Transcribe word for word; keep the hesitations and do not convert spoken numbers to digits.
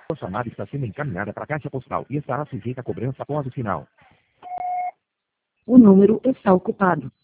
A chamada está sendo encaminhada para a caixa postal e estará sujeita a cobrança após o sinal. O número está ocupado.